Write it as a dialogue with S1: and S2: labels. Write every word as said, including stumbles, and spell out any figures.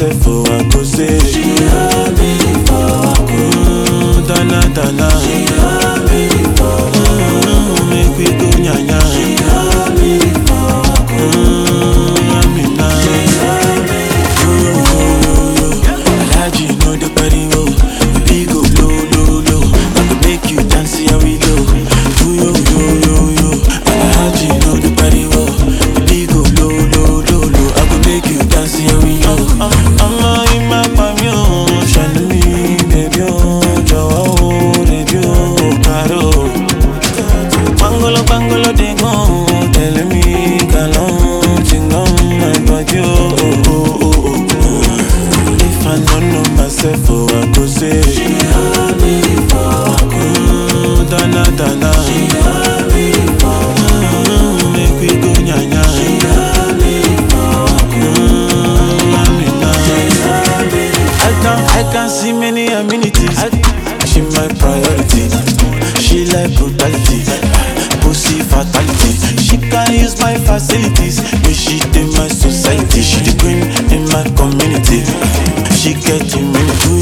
S1: myself, oh, I go say.
S2: She love me for a
S1: mm, Dana, Dana.
S2: She love me for a
S1: mm, Make we go nyanya.
S2: She love me for a
S1: mm, Amina.
S2: She love me
S1: Yo, yo, yo, yo, yo. Alaji, know the body, oh. Baby, go low, low, low. I could make you dance, here we go. Yo, yo, yo, yo, yo. Alaji, know the body, oh. Baby, go low, low, low, low. I could make you dance, here we go. I'm in my pavilion, shine me, baby, oh. Jawa, oh, baby, oh, caro. Bangolo, bangolo, they go. Tell me, galon, sing on my body, oh, oh, oh, oh, oh. If I don't know myself, oh, I go say.
S2: She love me for a
S1: mm, Dana, Dana.
S2: She love me for a
S1: mm, Make we go nyanya.
S2: She love me for a
S1: mm, Amina.
S2: love me
S1: I can, I can see many amenities. She my priority. She like brutality, pussy fatality. She can use my facilities, but she in my society. She the queen in my community. She get immunity.